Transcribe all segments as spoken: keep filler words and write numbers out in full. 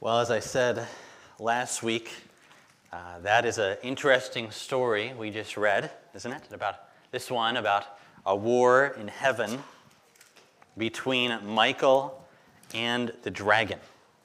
Well, as I said last week, uh, that is an interesting story we just read, isn't it? About this one, about a war in heaven between Michael and the dragon.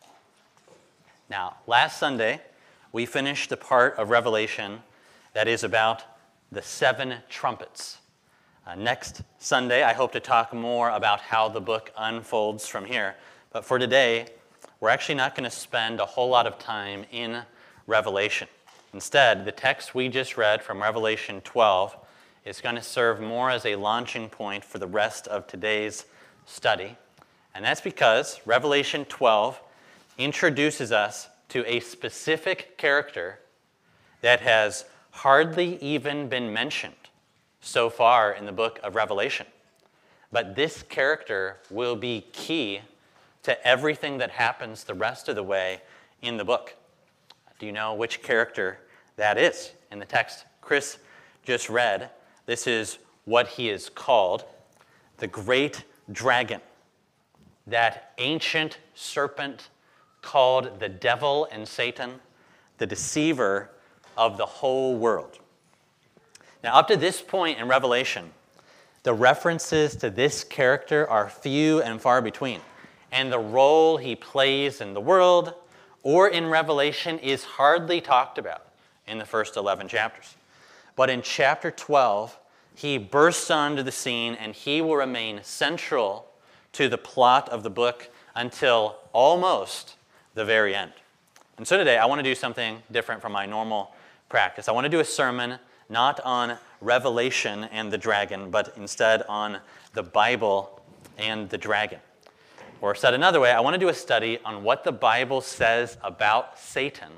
Now, last Sunday, we finished the part of Revelation that is about the seven trumpets. Uh, next Sunday, I hope to talk more about how the book unfolds from here. But for today, we're actually not going to spend a whole lot of time in Revelation. Instead, the text we just read from Revelation twelve is going to serve more as a launching point for the rest of today's study. And that's because Revelation twelve introduces us to a specific character that has hardly even been mentioned so far in the book of Revelation. But this character will be key to everything that happens the rest of the way in the book. Do you know which character that is? In the text Chris just read, this is what he is called: the great dragon, that ancient serpent called the devil and Satan, the deceiver of the whole world. Now, up to this point in Revelation, the references to this character are few and far between, and the role he plays in the world or in Revelation is hardly talked about in the first eleven chapters. But in chapter twelve, he bursts onto the scene, and he will remain central to the plot of the book until almost the very end. And so today, I want to do something different from my normal practice. I want to do a sermon not on Revelation and the dragon, but instead on the Bible and the dragon. Or said another way, I want to do a study on what the Bible says about Satan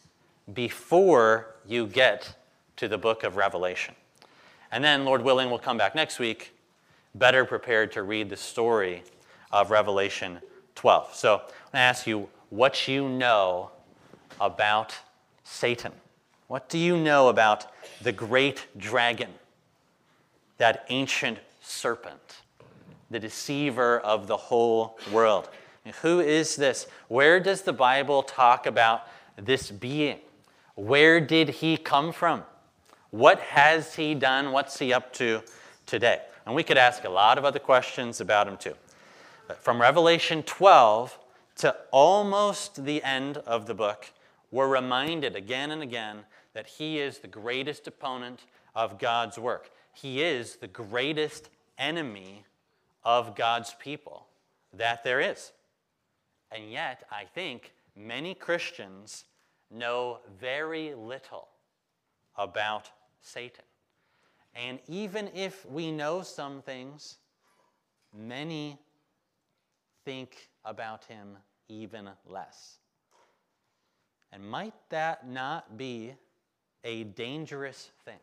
before you get to the book of Revelation. And then, Lord willing, we'll come back next week better prepared to read the story of Revelation twelve. So I'm going to ask you what you know about Satan. What do you know about the great dragon, that ancient serpent, the deceiver of the whole world? And who is this? Where does the Bible talk about this being? Where did he come from? What has he done? What's he up to today? And we could ask a lot of other questions about him too. But from Revelation twelve to almost the end of the book, we're reminded again and again that he is the greatest opponent of God's work. He is the greatest enemy of God's people that there is. And yet, I think many Christians know very little about Satan. And even if we know some things, many think about him even less. And might that not be a dangerous thing?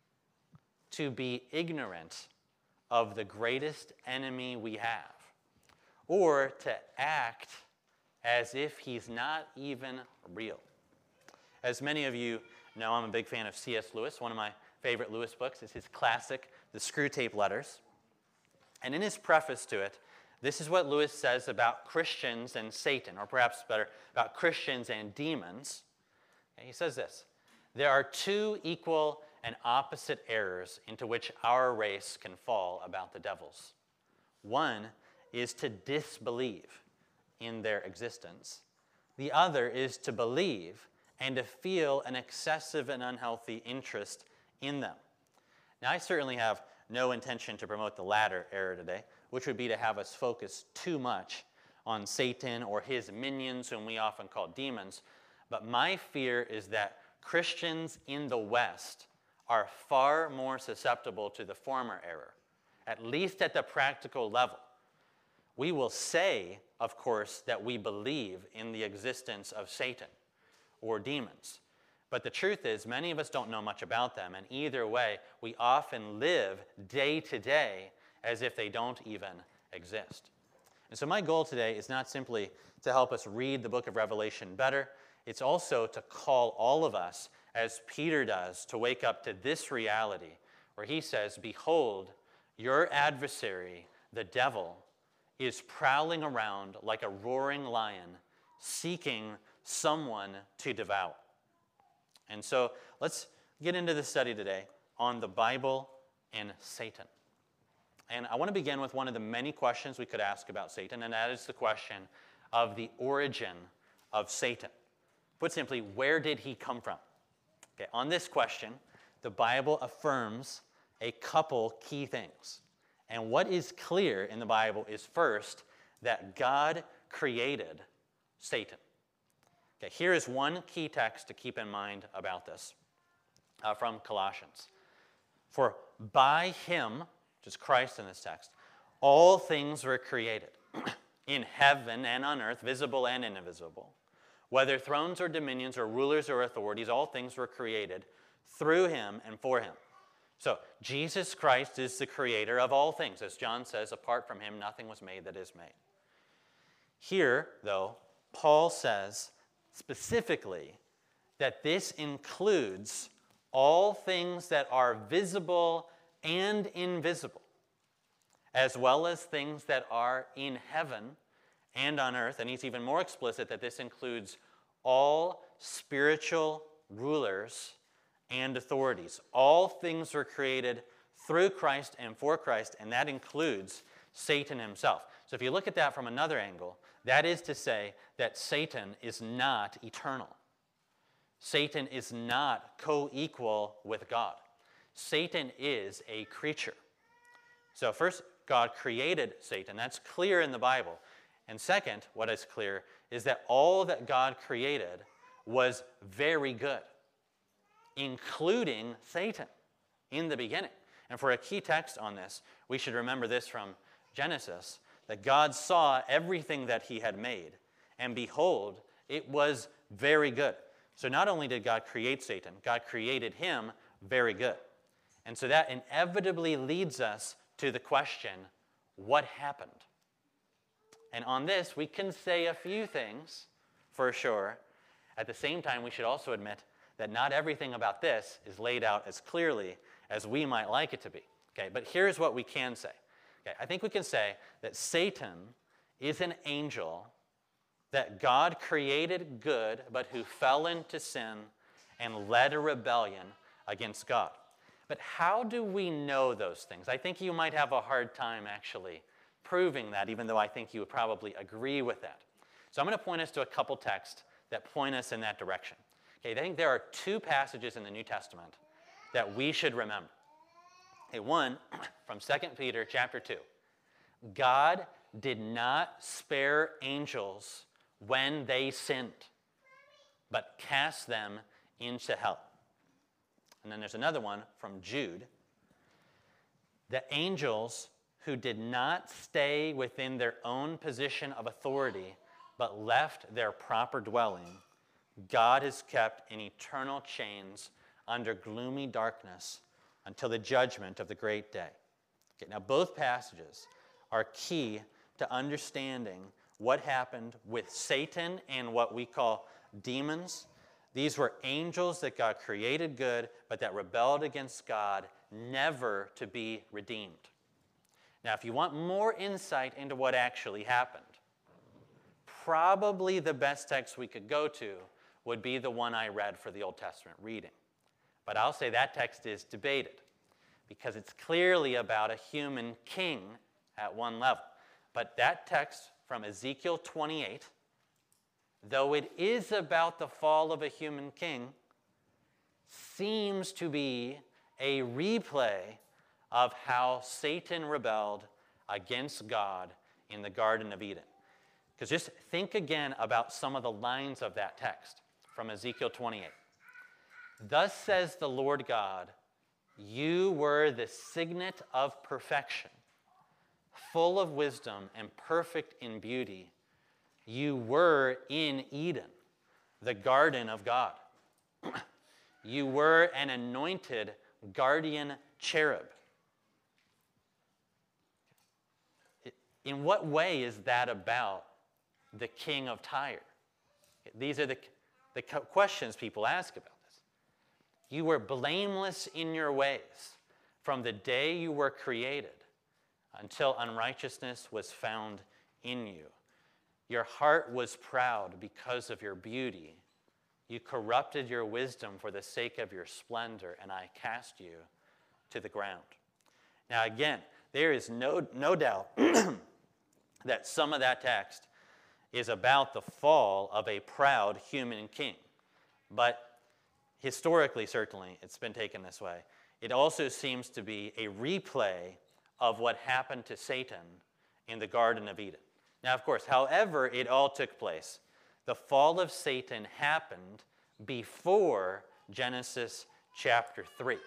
To be ignorant of the greatest enemy we have, or to act as if he's not even real. As many of you know, I'm a big fan of C S Lewis. One of my favorite Lewis books is his classic, The Screwtape Letters. And in his preface to it, this is what Lewis says about Christians and Satan, or perhaps better, about Christians and demons. And he says this: there are two equal and opposite errors into which our race can fall about the devils. One is to disbelieve in their existence. The other is to believe and to feel an excessive and unhealthy interest in them. Now, I certainly have no intention to promote the latter error today, which would be to have us focus too much on Satan or his minions, whom we often call demons. But my fear is that Christians in the West are far more susceptible to the former error, at least at the practical level. We will say, of course, that we believe in the existence of Satan or demons. But the truth is, many of us don't know much about them, and either way, we often live day to day as if they don't even exist. And so my goal today is not simply to help us read the book of Revelation better. It's also to call all of us, as Peter does, to wake up to this reality where he says, "Behold, your adversary, the devil, is prowling around like a roaring lion, seeking someone to devour. And so let's get into the study today on the Bible and Satan. And I want to begin with one of the many questions we could ask about Satan, and that is the question of the origin of Satan. Put simply, where did he come from? Okay, on this question, the Bible affirms a couple key things. And what is clear in the Bible is first that God created Satan. Okay, here is one key text to keep in mind about this uh, from Colossians. For by him, which is Christ in this text, all things were created, in heaven and on earth, visible and invisible. Whether thrones or dominions or rulers or authorities, all things were created through him and for him. So, Jesus Christ is the creator of all things. As John says, apart from him, nothing was made that is made. Here, though, Paul says specifically that this includes all things that are visible and invisible, as well as things that are in heaven and on earth. And he's even more explicit that this includes all spiritual rulers and authorities. All things were created through Christ and for Christ, and that includes Satan himself. So if you look at that from another angle, that is to say that Satan is not eternal. Satan is not co-equal with God. Satan is a creature. So first, God created Satan. That's clear in the Bible. And second, what is clear is that all that God created was very good, including Satan in the beginning. And for a key text on this, we should remember this from Genesis, that God saw everything that he had made, and behold, it was very good. So not only did God create Satan, God created him very good. And so that inevitably leads us to the question, what happened? And on this, we can say a few things for sure. At the same time, we should also admit that not everything about this is laid out as clearly as we might like it to be. Okay, but here's what we can say. Okay, I think we can say that Satan is an angel that God created good, but who fell into sin and led a rebellion against God. But how do we know those things? I think you might have a hard time actually proving that, even though I think you would probably agree with that. So I'm going to point us to a couple texts that point us in that direction. Okay, I think there are two passages in the New Testament that we should remember. Okay, one, from Second Peter chapter two. God did not spare angels when they sinned, but cast them into hell. And then there's another one from Jude. The angels who did not stay within their own position of authority, but left their proper dwelling, God has kept in eternal chains under gloomy darkness until the judgment of the great day. Okay, now both passages are key to understanding what happened with Satan and what we call demons. These were angels that God created good, but that rebelled against God, never to be redeemed. Now, if you want more insight into what actually happened, probably the best text we could go to would be the one I read for the Old Testament reading. But I'll say that text is debated because it's clearly about a human king at one level. But that text from Ezekiel twenty-eight, though it is about the fall of a human king, seems to be a replay of how Satan rebelled against God in the Garden of Eden. Because just think again about some of the lines of that text from Ezekiel twenty-eight. Thus says the Lord God, you were the signet of perfection, full of wisdom and perfect in beauty. You were in Eden, the garden of God. You were an anointed guardian cherub. In what way is that about the king of Tyre? These are the, the questions people ask about this. You were blameless in your ways from the day you were created until unrighteousness was found in you. Your heart was proud because of your beauty. You corrupted your wisdom for the sake of your splendor, and I cast you to the ground. Now again, there is no, no doubt that some of that text is about the fall of a proud human king. But historically, certainly, it's been taken this way. It also seems to be a replay of what happened to Satan in the Garden of Eden. Now, of course, however it all took place, the fall of Satan happened before Genesis chapter three,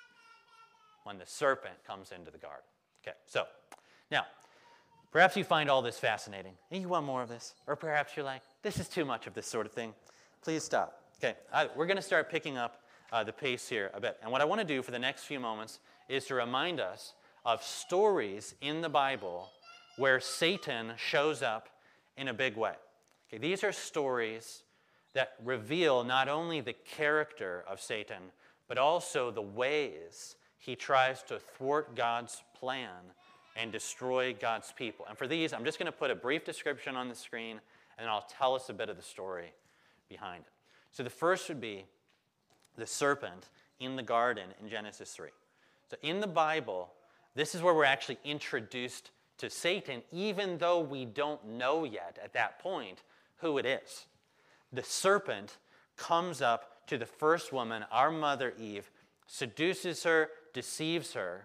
when the serpent comes into the garden. Okay, so now, perhaps you find all this fascinating, and you want more of this. Or perhaps you're like, this is too much of this sort of thing. Please stop. Okay, I, we're going to start picking up uh, the pace here a bit. And what I want to do for the next few moments is to remind us of stories in the Bible where Satan shows up in a big way. Okay, these are stories that reveal not only the character of Satan, but also the ways he tries to thwart God's plan and destroy God's people. And for these, I'm just going to put a brief description on the screen, and I'll tell us a bit of the story behind it. So the first would be the serpent in the garden in Genesis three. So in the Bible, this is where we're actually introduced to Satan, even though we don't know yet at that point who it is. The serpent comes up to the first woman, our mother Eve, seduces her, deceives her,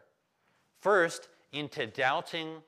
first into doubting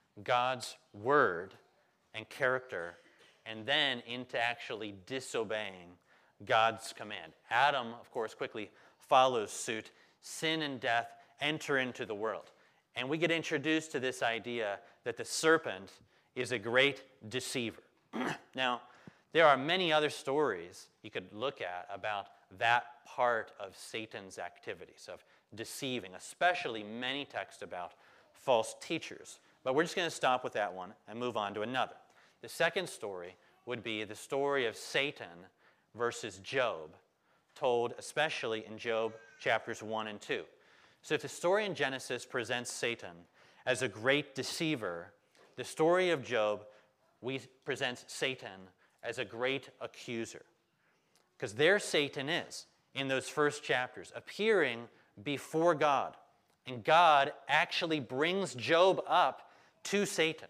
God's word and character, and then into actually disobeying God's command. Adam, of course, quickly follows suit. Sin and death enter into the world. And we get introduced to this idea that the serpent is a great deceiver. Now, there are many other stories you could look at about that part of Satan's activities, of deceiving, especially many texts about false teachers. But we're just going to stop with that one and move on to another. The second story would be the story of Satan versus Job, told especially in Job chapters one and two. So if the story in Genesis presents Satan as a great deceiver, the story of Job we presents Satan as a great accuser. Because there Satan is, in those first chapters, appearing before God. And God actually brings Job up to Satan.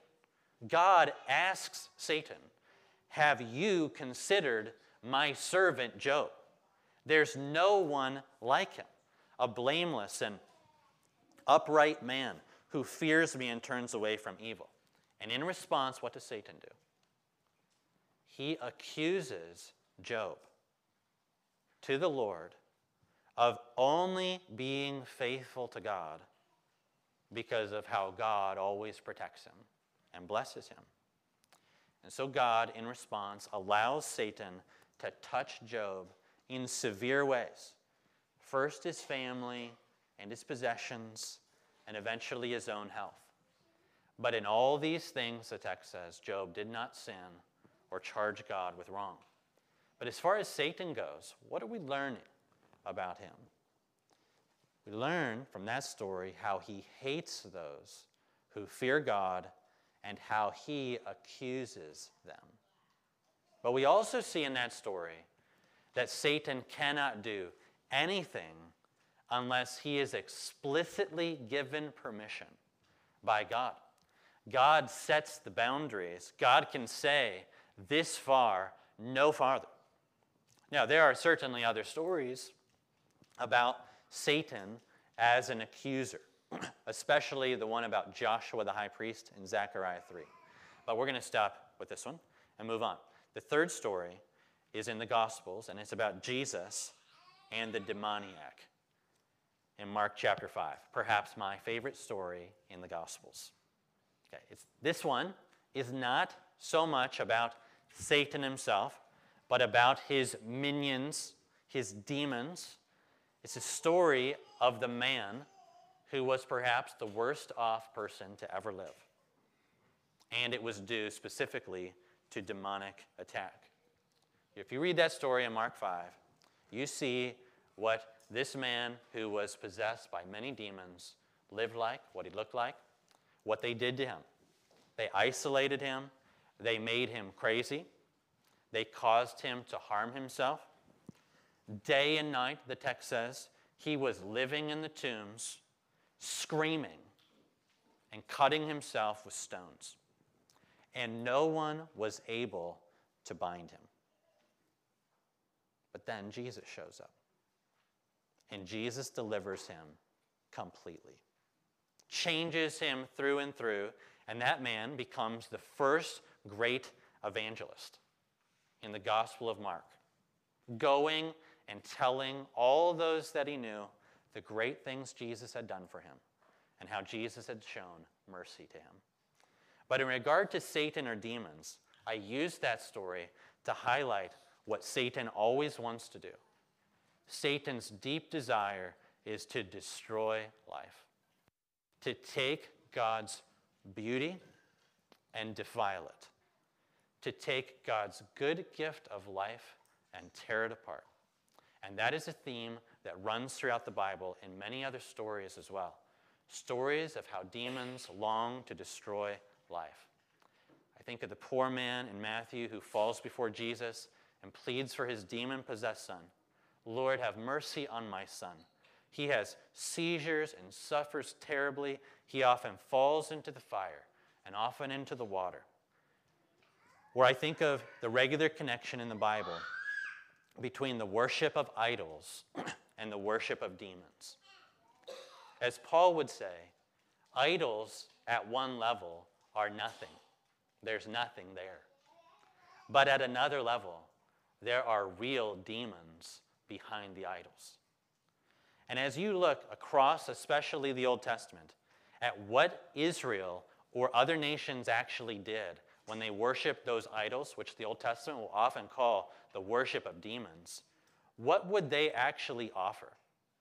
God asks Satan, "Have you considered my servant Job? There's no one like him, a blameless and upright man who fears me and turns away from evil." And in response, what does Satan do? He accuses Job to the Lord of only being faithful to God because of how God always protects him and blesses him. And so God, in response, allows Satan to touch Job in severe ways. First his family and his possessions, and eventually his own health. But in all these things, the text says, Job did not sin or charge God with wrong. But as far as Satan goes, what are we learning about him? We learn from that story how he hates those who fear God and how he accuses them. But we also see in that story that Satan cannot do anything unless he is explicitly given permission by God. God sets the boundaries. God can say, this far, no farther. Now, there are certainly other stories about Satan as an accuser, especially the one about Joshua the high priest in Zechariah three. But we're going to stop with this one and move on. The third story is in the Gospels, and it's about Jesus and the demoniac in Mark chapter five, perhaps my favorite story in the Gospels. Okay, it's, this one is not so much about Satan himself, but about his minions, his demons. It's a story of the man who was perhaps the worst off person to ever live. And it was due specifically to demonic attack. If you read that story in Mark five, you see what this man who was possessed by many demons lived like, what he looked like, what they did to him. They isolated him. They made him crazy. They caused him to harm himself. Day and night, the text says, he was living in the tombs, screaming and cutting himself with stones. And no one was able to bind him. But then Jesus shows up. And Jesus delivers him completely. Changes him through and through. And that man becomes the first great evangelist in the Gospel of Mark. Going and telling all those that he knew the great things Jesus had done for him and how Jesus had shown mercy to him. But in regard to Satan or demons, I use that story to highlight what Satan always wants to do. Satan's deep desire is to destroy life, to take God's beauty and defile it, to take God's good gift of life and tear it apart. And that is a theme that runs throughout the Bible in many other stories as well. Stories of how demons long to destroy life. I think of the poor man in Matthew who falls before Jesus and pleads for his demon-possessed son. Lord, have mercy on my son. He has seizures and suffers terribly. He often falls into the fire and often into the water. Or I think of the regular connection in the Bible between the worship of idols and the worship of demons. As Paul would say, idols at one level are nothing. There's nothing there. But at another level, there are real demons behind the idols. And as you look across, especially the Old Testament, at what Israel or other nations actually did when they worshiped those idols, which the Old Testament will often call the worship of demons, what would they actually offer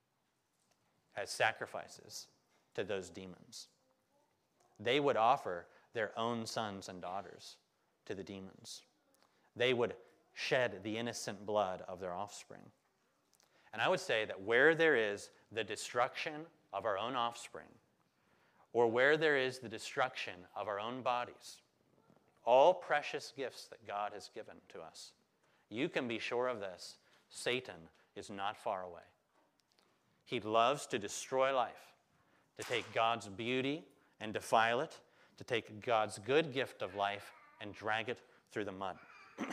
as sacrifices to those demons? They would offer their own sons and daughters to the demons. They would shed the innocent blood of their offspring. And I would say that where there is the destruction of our own offspring, or where there is the destruction of our own bodies, all precious gifts that God has given to us, you can be sure of this: Satan is not far away. He loves to destroy life, to take God's beauty and defile it, to take God's good gift of life and drag it through the mud.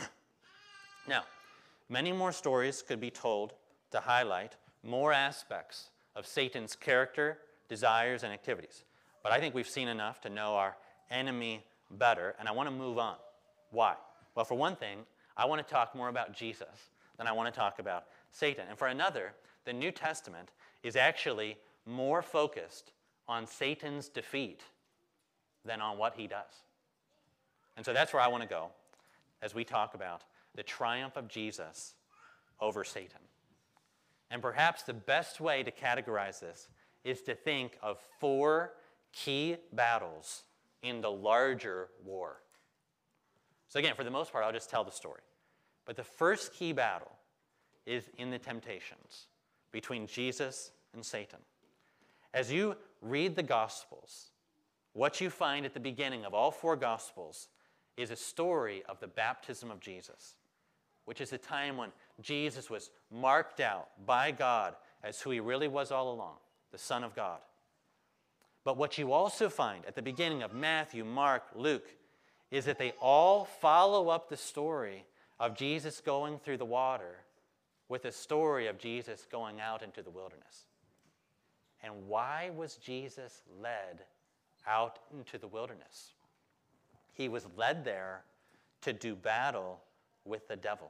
Now, many more stories could be told to highlight more aspects of Satan's character, desires, and activities. But I think we've seen enough to know our enemy better, and I want to move on. Why? Well, for one thing, I want to talk more about Jesus than I want to talk about Satan. And for another, the New Testament is actually more focused on Satan's defeat than on what he does. And so that's where I want to go as we talk about the triumph of Jesus over Satan. And perhaps the best way to categorize this is to think of four key battles in the larger war. So again, for the most part, I'll just tell the story. But the first key battle is in the temptations between Jesus and Satan. As you read the Gospels, what you find at the beginning of all four Gospels is a story of the baptism of Jesus, which is a time when Jesus was marked out by God as who he really was all along, the Son of God. But what you also find at the beginning of Matthew, Mark, Luke, is that they all follow up the story of Jesus going through the water with a story of Jesus going out into the wilderness. And why was Jesus led out into the wilderness? He was led there to do battle with the devil.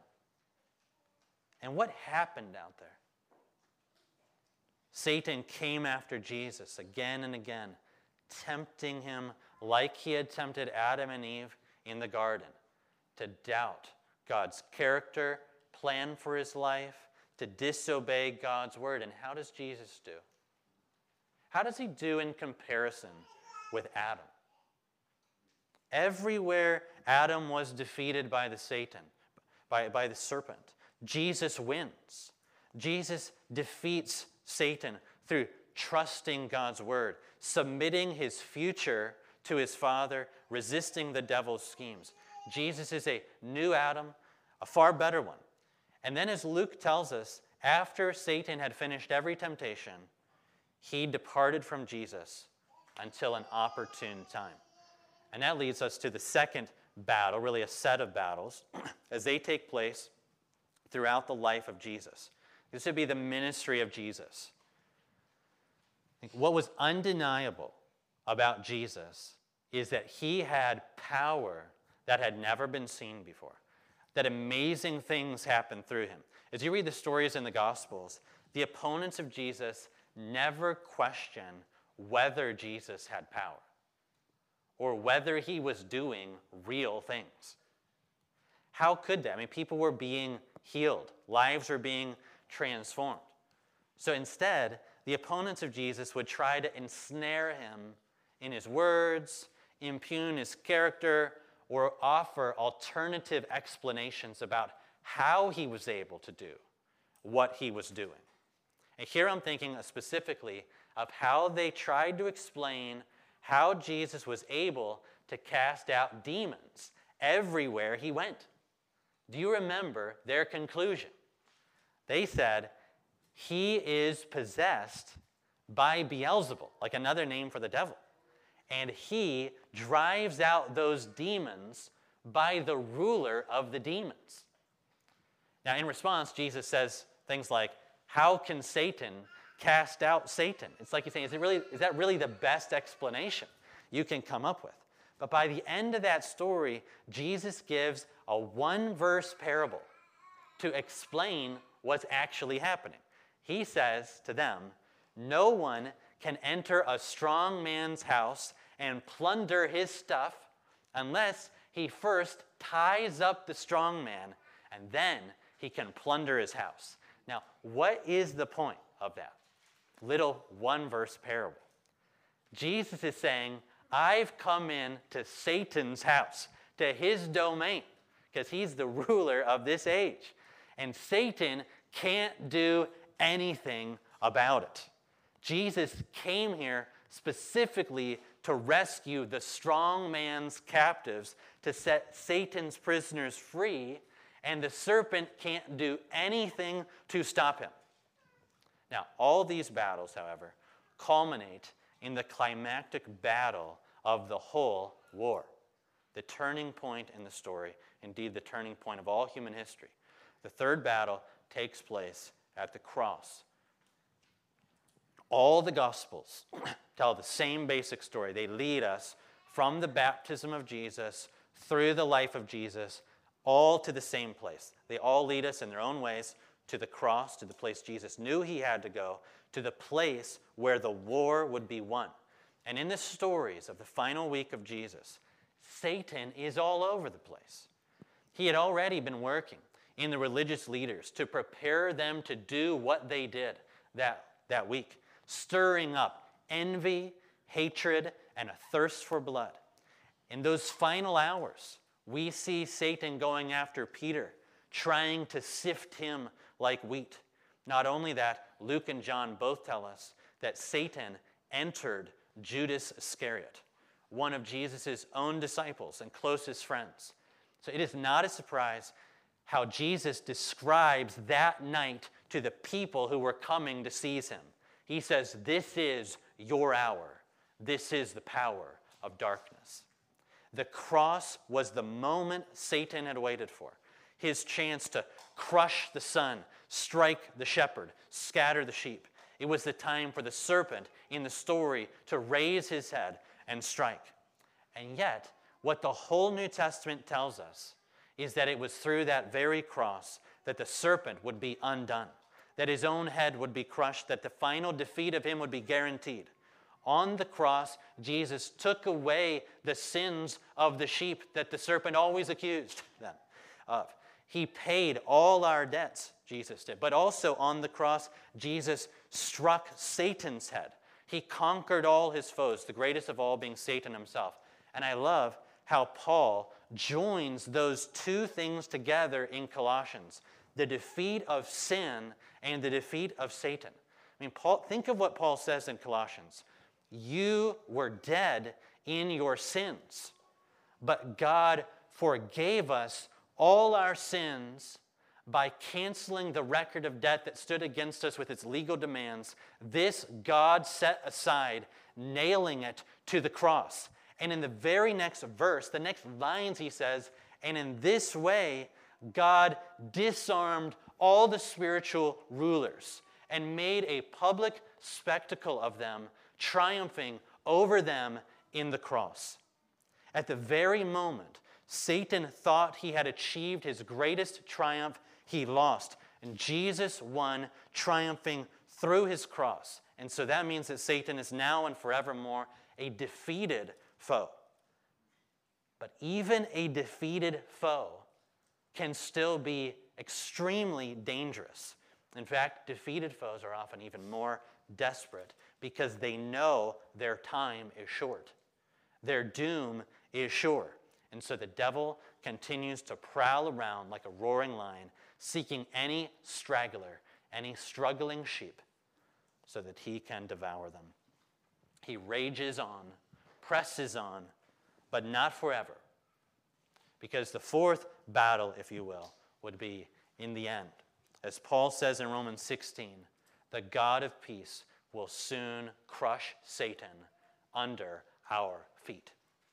And what happened out there? Satan came after Jesus again and again, tempting him like he had tempted Adam and Eve in the garden, to doubt God's character, plan for his life, to disobey God's word. And how does Jesus do? How does he do in comparison with Adam? Everywhere Adam was defeated by the Satan, by, by the serpent, Jesus wins. Jesus defeats Satan through trusting God's word, submitting his future to his Father, resisting the devil's schemes. Jesus is a new Adam, a far better one. And then as Luke tells us, after Satan had finished every temptation, he departed from Jesus until an opportune time. And that leads us to the second battle, really a set of battles, as they take place throughout the life of Jesus. This would be the ministry of Jesus. What was undeniable about Jesus is that he had power that had never been seen before, that amazing things happened through him. As you read the stories in the Gospels, the opponents of Jesus never question whether Jesus had power or whether he was doing real things. How could they? I mean, people were being healed. Lives were being transformed. So instead, the opponents of Jesus would try to ensnare him in his words, impugn his character, or offer alternative explanations about how he was able to do what he was doing. And here I'm thinking specifically of how they tried to explain how Jesus was able to cast out demons everywhere he went. Do you remember their conclusion? They said, he is possessed by Beelzebul, like another name for the devil. And he drives out those demons by the ruler of the demons. Now, in response, Jesus says things like, how can Satan cast out Satan? It's like he's saying, is, it really, is that really the best explanation you can come up with? But by the end of that story, Jesus gives a one-verse parable to explain what's actually happening. He says to them, no one can enter a strong man's house and plunder his stuff unless he first ties up the strong man, and then he can plunder his house. Now, what is the point of that little one-verse parable? Jesus is saying, I've come in to Satan's house, to his domain, because he's the ruler of this age. And Satan can't do anything about it. Jesus came here specifically to rescue the strong man's captives, to set Satan's prisoners free, and the serpent can't do anything to stop him. Now, all these battles, however, culminate in the climactic battle of the whole war, the turning point in the story, indeed the turning point of all human history. The third battle takes place at the cross. All the Gospels tell the same basic story. They lead us from the baptism of Jesus through the life of Jesus, all to the same place. They all lead us in their own ways to the cross, to the place Jesus knew he had to go, to the place where the war would be won. And in the stories of the final week of Jesus, Satan is all over the place. He had already been working in the religious leaders to prepare them to do what they did that, that week, stirring up envy, hatred, and a thirst for blood. In those final hours, we see Satan going after Peter, trying to sift him like wheat. Not only that, Luke and John both tell us that Satan entered Judas Iscariot, one of Jesus' own disciples and closest friends. So it is not a surprise how Jesus describes that night to the people who were coming to seize him. He says, this is your hour. This is the power of darkness. The cross was the moment Satan had waited for. His chance to crush the son, strike the shepherd, scatter the sheep. It was the time for the serpent in the story to raise his head and strike. And yet, what the whole New Testament tells us is that it was through that very cross that the serpent would be undone, that his own head would be crushed, that the final defeat of him would be guaranteed. On the cross, Jesus took away the sins of the sheep that the serpent always accused them of. He paid all our debts, Jesus did. But also on the cross, Jesus struck Satan's head. He conquered all his foes, the greatest of all being Satan himself. And I love how Paul joins those two things together in Colossians, the defeat of sin and the defeat of Satan. I mean, Paul, think of what Paul says in Colossians. You were dead in your sins, but God forgave us all our sins by canceling the record of debt that stood against us with its legal demands. This God set aside, nailing it to the cross. And in the very next verse, the next lines he says, and in this way, God disarmed all the spiritual rulers and made a public spectacle of them, triumphing over them in the cross. At the very moment Satan thought he had achieved his greatest triumph, he lost. And Jesus won, triumphing through his cross. And so that means that Satan is now and forevermore a defeated foe. But even a defeated foe can still be extremely dangerous. In fact, defeated foes are often even more desperate because they know their time is short. Their doom is sure. And so the devil continues to prowl around like a roaring lion, seeking any straggler, any struggling sheep, so that he can devour them. He rages on, presses on, but not forever. Because the fourth battle, if you will, would be in the end. As Paul says in Romans sixteen, the God of peace will soon crush Satan under our feet.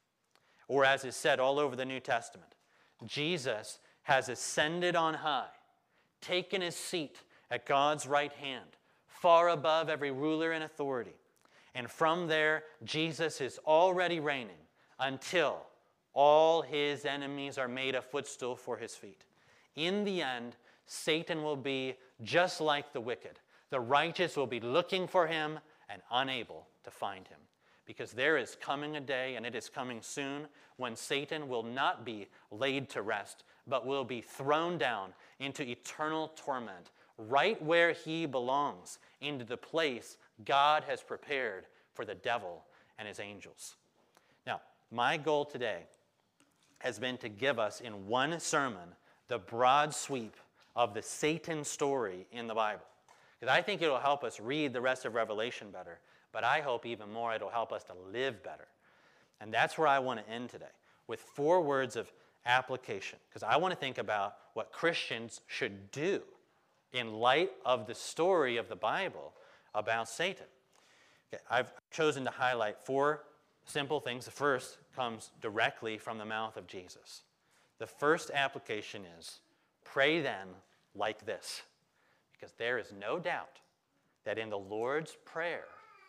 Or as is said all over the New Testament, Jesus has ascended on high, taken his seat at God's right hand, far above every ruler and authority. And from there, Jesus is already reigning until all his enemies are made a footstool for his feet. In the end, Satan will be just like the wicked. The righteous will be looking for him and unable to find him. Because there is coming a day, and it is coming soon, when Satan will not be laid to rest, but will be thrown down into eternal torment, right where he belongs, into the place God has prepared for the devil and his angels. Now, my goal today has been to give us in one sermon the broad sweep of the Satan story in the Bible. Because I think it'll help us read the rest of Revelation better. But I hope even more it'll help us to live better. And that's where I want to end today, with four words of application. Because I want to think about what Christians should do in light of the story of the Bible about Satan. Okay, I've chosen to highlight four simple things. The first comes directly from the mouth of Jesus. The first application is, pray then like this. Because there is no doubt that in the Lord's Prayer,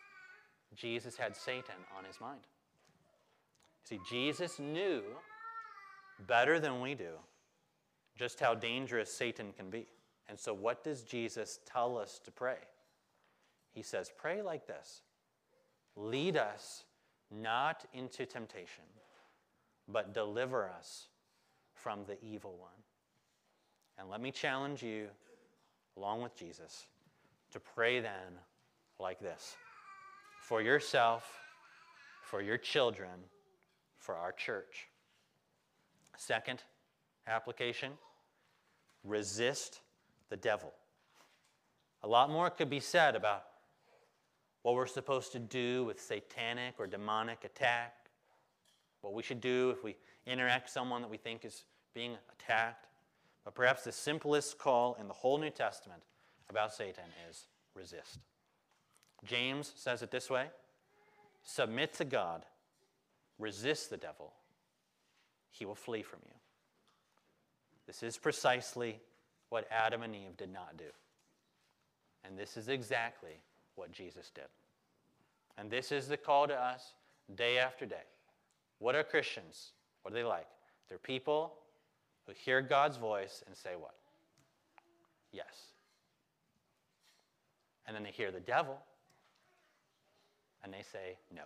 Jesus had Satan on his mind. See, Jesus knew better than we do just how dangerous Satan can be. And so what does Jesus tell us to pray? He says, pray like this. Lead us not into temptation, but deliver us from the evil one. And let me challenge you, along with Jesus, to pray then like this. For yourself, for your children, for our church. Second application, resist the devil. A lot more could be said about what we're supposed to do with satanic or demonic attack, what we should do if we interact with someone that we think is being attacked. But perhaps the simplest call in the whole New Testament about Satan is resist. James says it this way, submit to God, resist the devil, he will flee from you. This is precisely what Adam and Eve did not do. And this is exactly what Jesus did. And this is the call to us day after day. What are Christians? What are they like? They're people who hear God's voice and say what? Yes. And then they hear the devil and they say no.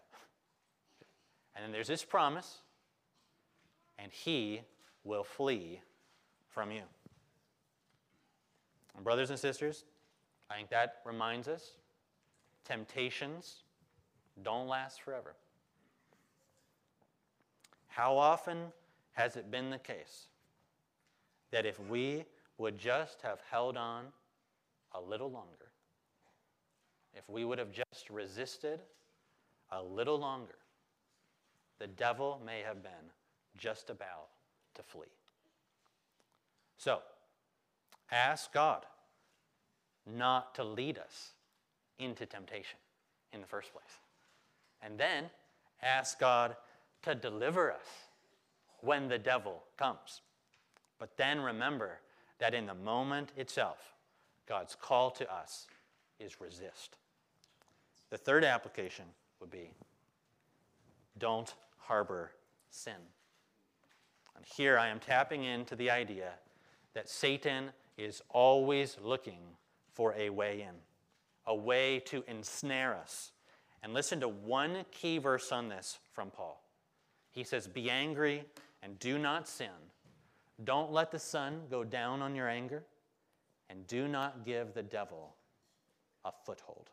And then there's this promise, and he will flee from you. And brothers and sisters, I think that reminds us, temptations don't last forever. How often has it been the case that if we would just have held on a little longer, if we would have just resisted a little longer, the devil may have been just about to flee. So, ask God not to lead us into temptation in the first place. And then ask God to deliver us when the devil comes. But then remember that in the moment itself, God's call to us is resist. The third application would be, don't harbor sin. And here I am tapping into the idea that Satan is always looking for a way in, a way to ensnare us. And listen to one key verse on this from Paul. He says, be angry and do not sin. Don't let the sun go down on your anger, and do not give the devil a foothold.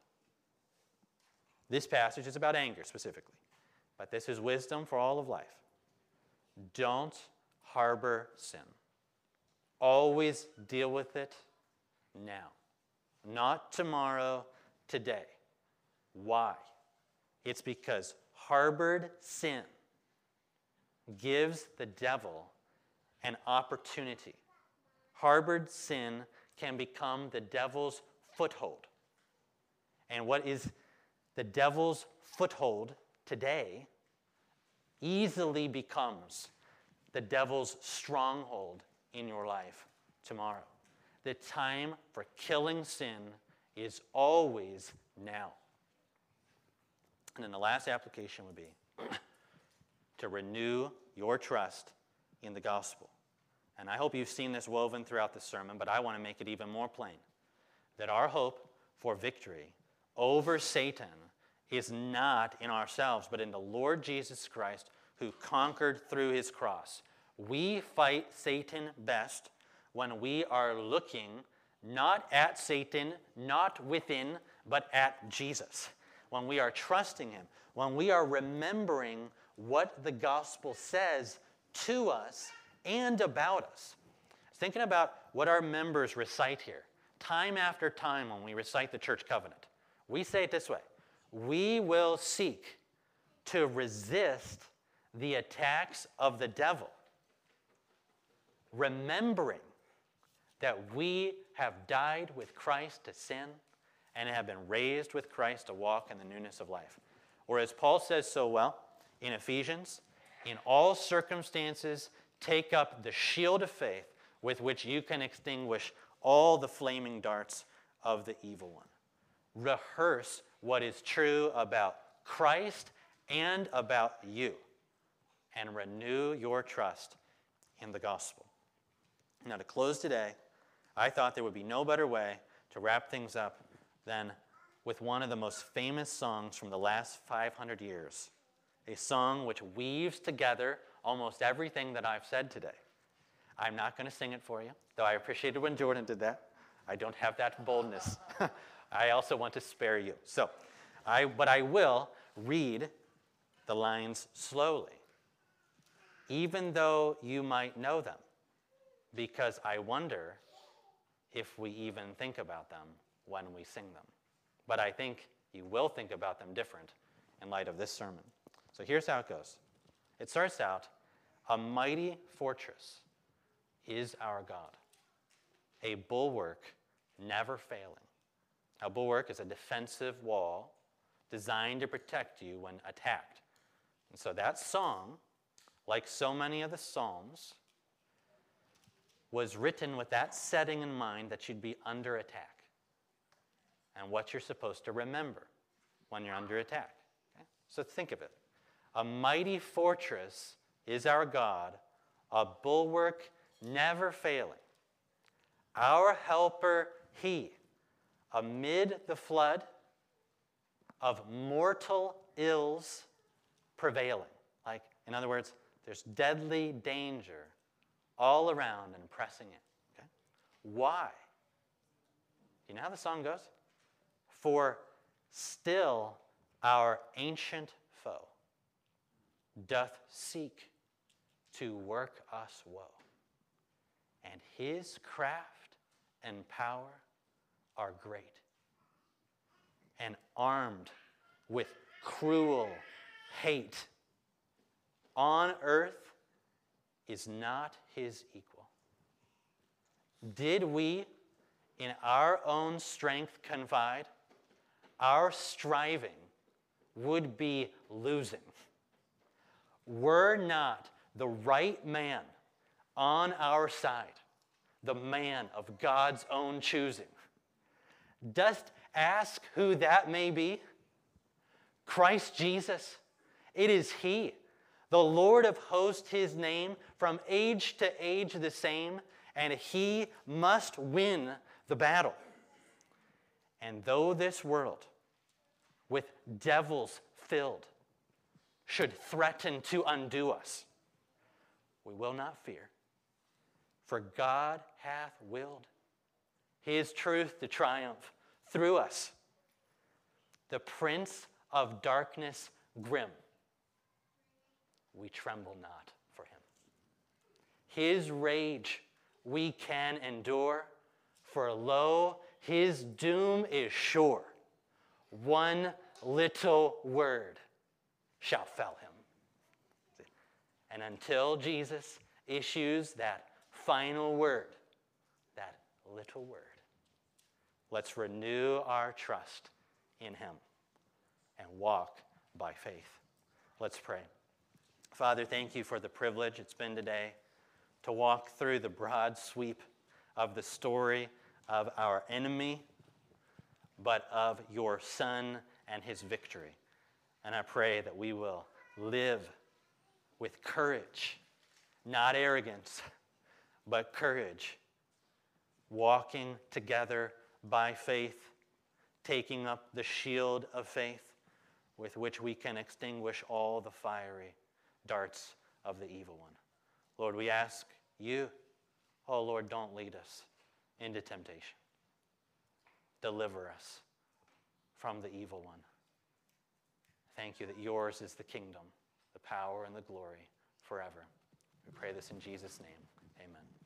This passage is about anger specifically, but this is wisdom for all of life. Don't harbor sin. Always deal with it now, not tomorrow, today. Why? It's because harbored sin gives the devil an opportunity. Harbored sin can become the devil's foothold. And what is the devil's foothold today easily becomes the devil's stronghold in your life tomorrow. The time for killing sin is always now. And then the last application would be to renew your trust in the gospel. And I hope you've seen this woven throughout the sermon, but I want to make it even more plain. That our hope for victory over Satan is not in ourselves, but in the Lord Jesus Christ, who conquered through his cross. We fight Satan best when we are looking not at Satan, not within, but at Jesus. When we are trusting him, when we are remembering what the gospel says to us and about us. Thinking about what our members recite here. Time after time when we recite the church covenant, we say it this way: we will seek to resist the attacks of the devil, remembering that we have died with Christ to sin and have been raised with Christ to walk in the newness of life. Or as Paul says so well in Ephesians, in all circumstances, take up the shield of faith with which you can extinguish all the flaming darts of the evil one. Rehearse what is true about Christ and about you, and renew your trust in the gospel. Now, to close today, I thought there would be no better way to wrap things up than with one of the most famous songs from the last five hundred years, a song which weaves together almost everything that I've said today. I'm not going to sing it for you, though I appreciated when Jordan did that. I don't have that boldness. I also want to spare you. So, I, but I will read the lines slowly, even though you might know them, because I wonder if we even think about them when we sing them. But I think you will think about them different in light of this sermon. So here's how it goes. It starts out, a mighty fortress is our God, a bulwark never failing. A bulwark is a defensive wall designed to protect you when attacked. And so that song, like so many of the Psalms, was written with that setting in mind that you'd be under attack and what you're supposed to remember when you're under attack. Okay? So think of it. A mighty fortress is our God, a bulwark never failing. Our helper he, amid the flood of mortal ills prevailing. Like, in other words, there's deadly danger all around and pressing in. Okay? Why? You know how the song goes? For still our ancient foe doth seek to work us woe, and his craft and power are great, and armed with cruel hate on earth is not his equal. Did we, in our own strength, confide, our striving would be losing. Were not the right man on our side, the man of God's own choosing. Dost ask who that may be? Christ Jesus. It is he, the Lord of hosts, his name, from age to age the same, and he must win the battle. And though this world, with devils filled, should threaten to undo us, we will not fear, for God hath willed his truth to triumph through us. The prince of darkness grim, we tremble not for him. His rage we can endure, for lo, his doom is sure. One little word shall fell him. And until Jesus issues that final word, that little word, let's renew our trust in him and walk by faith. Let's pray. Father, thank you for the privilege it's been today to walk through the broad sweep of the story of our enemy, but of your Son and his victory. And I pray that we will live with courage, not arrogance, but courage, walking together by faith, taking up the shield of faith with which we can extinguish all the fiery darts of the evil one. Lord, we ask you, oh Lord, don't lead us into temptation. Deliver us from the evil one. Thank you that yours is the kingdom, the power, and the glory forever. We pray this in Jesus' name. Amen.